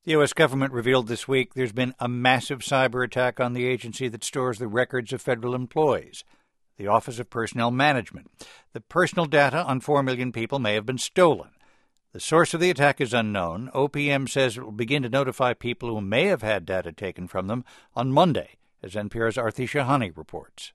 The U.S. government revealed this week there's been a massive cyber attack on the agency that stores the records of federal employees, the Office of Personnel Management. The personal data on 4 million people may have been stolen. The source of the attack is unknown. OPM says it will begin to notify people who may have had data taken from them on Monday, as NPR's Aarti Shahani reports.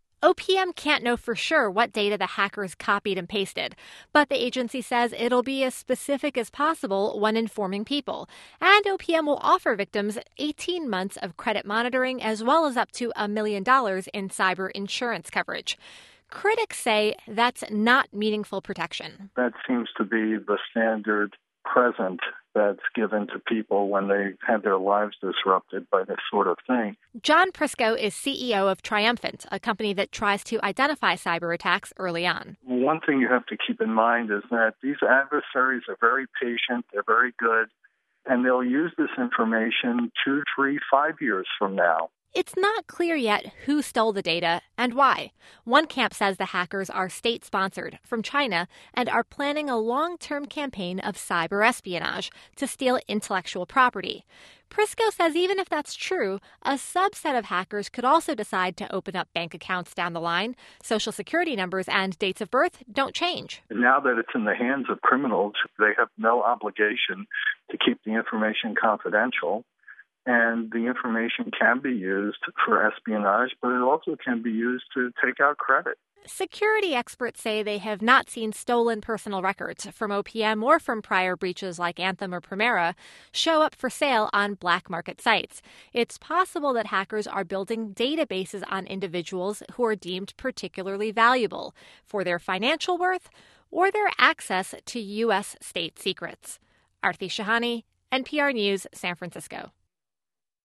OPM can't know for sure what data the hackers copied and pasted, but the agency says it'll be as specific as possible when informing people. And OPM will offer victims 18 months of credit monitoring as well as up to $1 million in cyber insurance coverage. Critics say that's not meaningful protection. That seems to be the standard present that's given to people when they have their lives disrupted by this sort of thing. John Prisco is CEO of Triumphant, a company that tries to identify cyber attacks early on. One thing you have to keep in mind is that these adversaries are very patient, they're very good, and they'll use this information 2, 3, 5 years from now. It's not clear yet who stole the data and why. One camp says the hackers are state-sponsored from China and are planning a long-term campaign of cyber espionage to steal intellectual property. Prisco says even if that's true, a subset of hackers could also decide to open up bank accounts down the line. Social security numbers and dates of birth don't change. Now that it's in the hands of criminals, they have no obligation to keep the information confidential. And the information can be used for espionage, but it also can be used to take out credit. Security experts say they have not seen stolen personal records from OPM or from prior breaches like Anthem or Primera show up for sale on black market sites. It's possible that hackers are building databases on individuals who are deemed particularly valuable for their financial worth or their access to U.S. state secrets. Aarti Shahani, NPR News, San Francisco.